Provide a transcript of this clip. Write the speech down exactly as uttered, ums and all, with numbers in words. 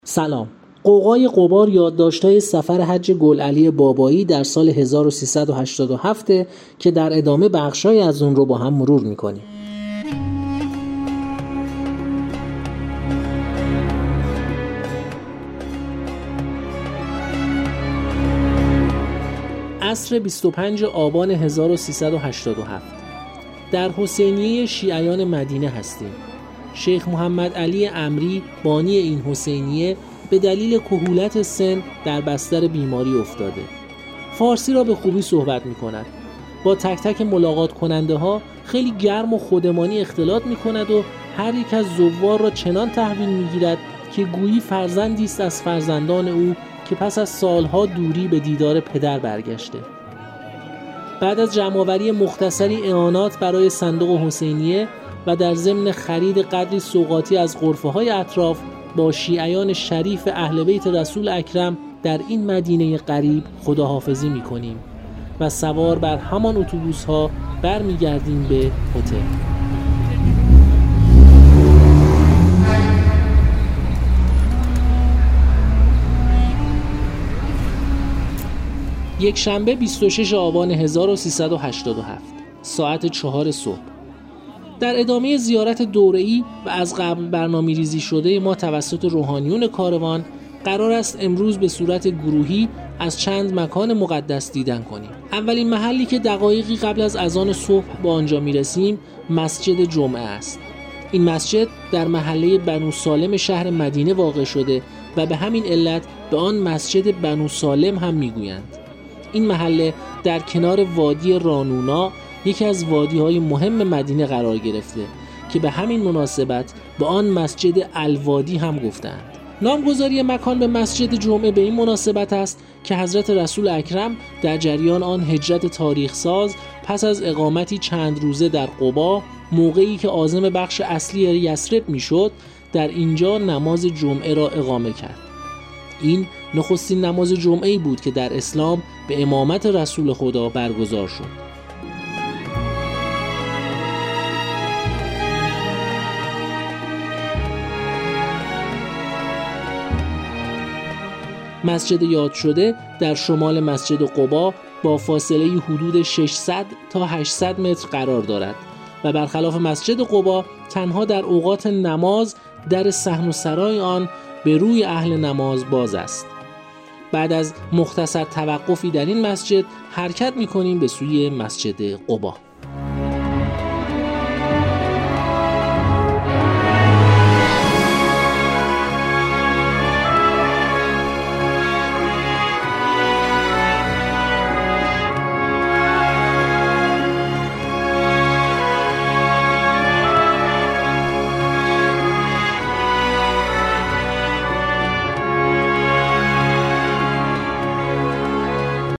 سلام. غوغای غبار یادداشت‌های سفر حج گلعلی بابایی در سال هزار و سیصد و هشتاد و هفت که در ادامه بخشای از اون رو با هم مرور می‌کنیم. عصر بیست و پنجم آبان هزار و سیصد و هشتاد و هفت در حسینیه شیعیان مدینه هستیم. شیخ محمد علی عمری بانی این حسینیه به دلیل کهولت سن در بستر بیماری افتاده. فارسی را به خوبی صحبت می کند. با تک تک ملاقات کننده ها خیلی گرم و خودمانی اختلاط می کند و هر یک از زوار را چنان تحویل می گیرد که گویی فرزندی است از فرزندان او که پس از سالها دوری به دیدار پدر برگشته. بعد از جمع‌آوری مختصری اعانات برای صندوق حسینیه و در ضمن خرید قدری سوغاتی از غرفه‌های اطراف با شیعیان شریف اهل بیت رسول اکرم در این مدینه غریب خداحافظی می‌کنیم و سوار بر همان اتوبوس‌ها برمیگردیم به هتل. یک شنبه بیست و ششم آبان هزار و سیصد و هشتاد و هفت ساعت چهار صبح در ادامه زیارت دوره‌ای و از قبل برنامه‌ریزی شده ما توسط روحانیون کاروان قرار است امروز به صورت گروهی از چند مکان مقدس دیدن کنیم. اولین محلی که دقایقی قبل از اذان صبح با آنجا میرسیم مسجد جمعه است. این مسجد در محله بنو سالم شهر مدینه واقع شده و به همین علت به آن مسجد بنو سالم هم میگویند. این محله در کنار وادی رانونا یکی از وادی‌های مهم مدینه قرار گرفته که به همین مناسبت به آن مسجد الوادی هم گفتند. نامگذاری مکان به مسجد جمعه به این مناسبت است که حضرت رسول اکرم در جریان آن هجرت تاریخ ساز پس از اقامتی چند روزه در قبا، موقعی که عازم بخش اصلی یثرب میشد، در اینجا نماز جمعه را اقامه کرد. این نخستین نماز جمعه‌ای بود که در اسلام به امامت رسول خدا برگزار شد. مسجد یاد شده در شمال مسجد قبا با فاصله حدود ششصد تا هشتصد متر قرار دارد و برخلاف مسجد قبا تنها در اوقات نماز در صحن و سرای آن به روی اهل نماز باز است. بعد از مختصر توقفی در این مسجد حرکت می‌کنیم به سوی مسجد قبا.